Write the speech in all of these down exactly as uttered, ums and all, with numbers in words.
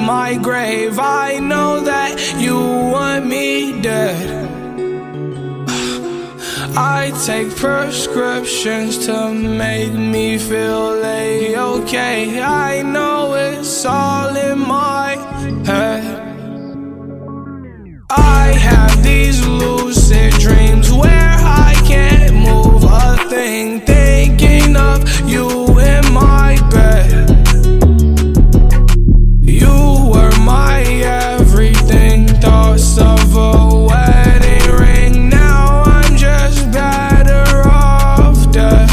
my grave. I know that you want me dead. I take prescriptions to make me feel A-okay. I know it's all in my head. I have these lucid dreams where I can't move a thing, thinking of you in my bed. You were my everything, thoughts of a wedding ring. Now I'm just better off dead.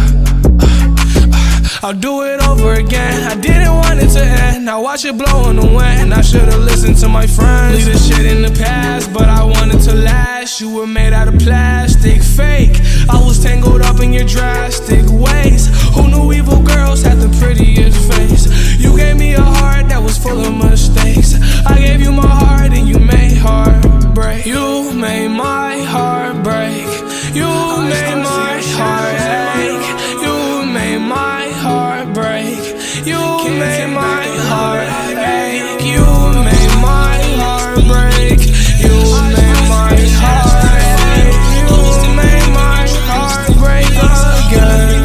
I'll do it over again. I didn't want it to end. Now watch it blow in the wind. I should've listened to my friends. Leave this shit in the past, but I wanted to last. You were made out of plastic, fake. I was tangled up in your drastic ways. Who knew evil girls had the prettiest face? You gave me a heart that was full of mistakes. I gave you my heart and you made heartbreak. You made my heart break. You made my heart ache. You made my heart break. You made my heart ache. You made my heart break. You made my heart ache. You made my heart break again.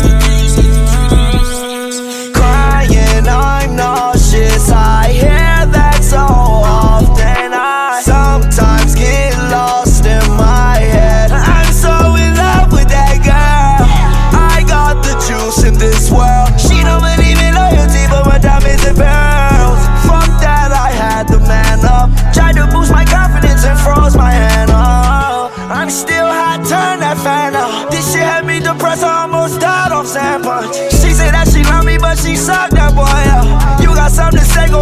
Crying, I'm nauseous. I hear that so often. I sometimes get lost in my head. I'm so in love with that girl. I got the juice in this world. She don't believe in loyalty, but my diamonds and pearls. Fuck that, I had to man up. Tried to boost my confidence and froze my hand up. I'm still hot, turn that fan up. This shit had me depressed, I almost died off sand punch. She said that she loved me, but she sucked that boy up. You got something to say, go